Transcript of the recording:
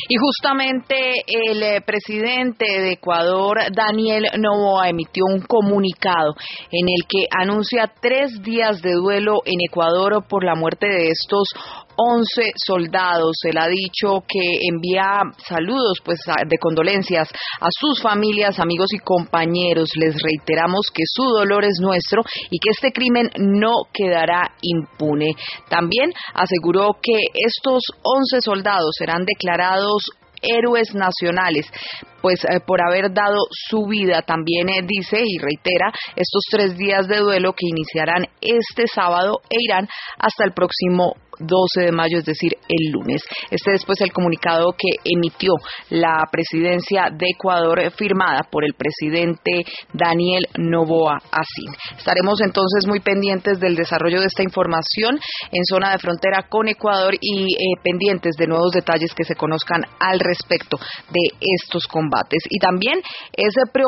Y justamente el presidente de Ecuador, Daniel Noboa, emitió un comunicado en el que anuncia 3 días de duelo en Ecuador por la muerte de estos 11 soldados. Él ha dicho que envía saludos de condolencias a sus familias, amigos y compañeros. Les reiteramos que su dolor es nuestro y que este crimen no quedará impune. También aseguró que estos 11 soldados serán declarados héroes nacionales, por haber dado su vida. También dice y reitera estos 3 días de duelo que iniciarán este sábado e irán hasta el próximo 12 de mayo, es decir, el lunes. Después el comunicado que emitió la presidencia de Ecuador, firmada por el presidente Daniel Noboa Assin. Estaremos entonces muy pendientes del desarrollo de esta información en zona de frontera con Ecuador y pendientes de nuevos detalles que se conozcan al respecto de estos combates. Y también es